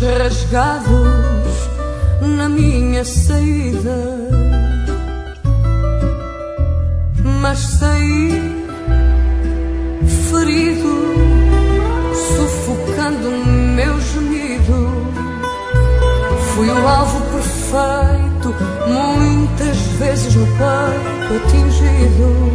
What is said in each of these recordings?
rasgados na minha saída, mas saí ferido, sufocando meu gemido. Fui o alvo perfeito, muitas vezes no peito atingido.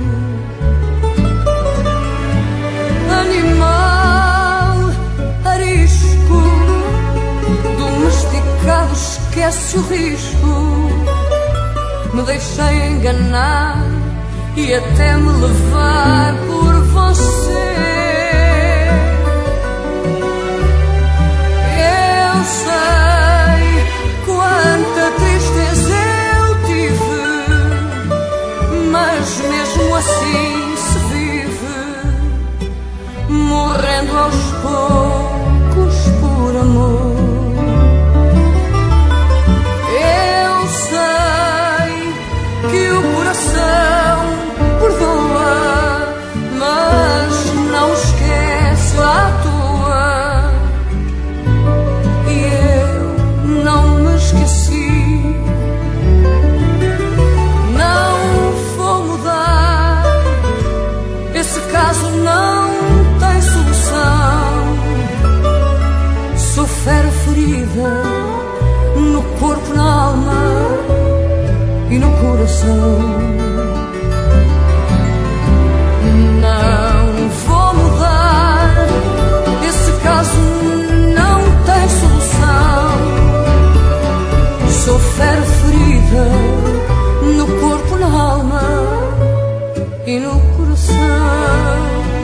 Animal arisco, domesticado, esquece o risco. Me deixei enganar e até me levar por você. Eu sei quanta tristeza eu tive, mas mesmo assim se vive, morrendo aos poucos por amor. Eu sei que o coração perdoa, mas não esquece à toa. E eu não me esqueci. Não vou mudar, esse caso não tem solução. Sou fera ferida no corpo, na alma e no coração. Não vou mudar, esse caso não tem solução. Sou fera ferida no corpo, na alma e no coração.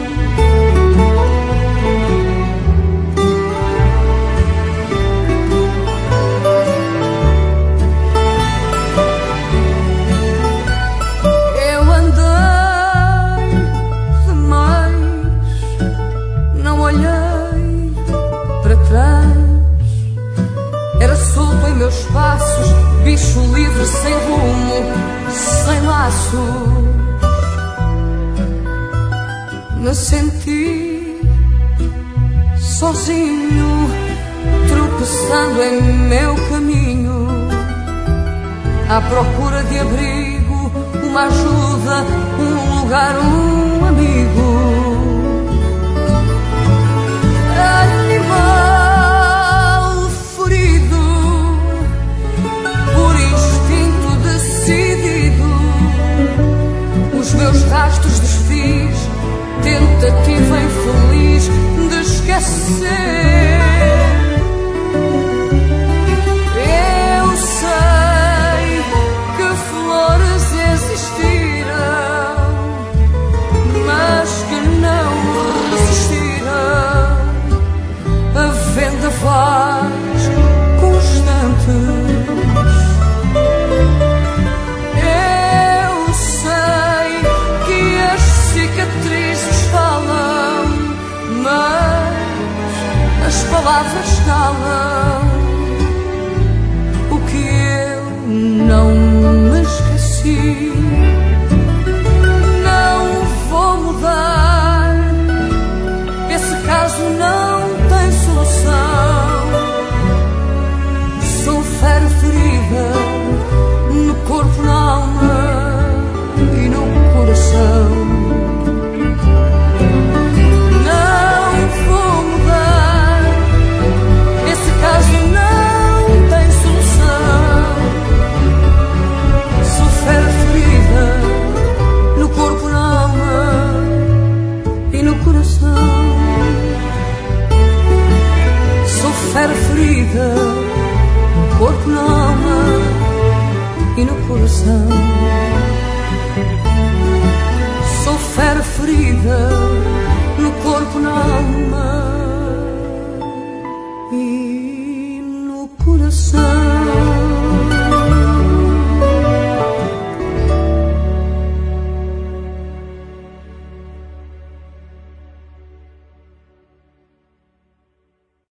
Meus passos, bicho livre, sem rumo, sem laço. Me senti sozinho, tropeçando em meu caminho, à procura de abrigo, uma ajuda, um lugar, um amigo. Animal decidido, os meus rastros desfiz, tentativa infeliz de esquecer. Eu sei que flores existiram, mas que não resistiram a vendavais constantes. Cicatrizes falam, mas as palavras calam o que eu não me esqueci. Não vou mudar, esse caso não tem solução. Sou fera ferida no corpo, na alma e no coração. Fera ferida no corpo, na alma e no coração. Sou fera ferida no corpo, na alma e no coração.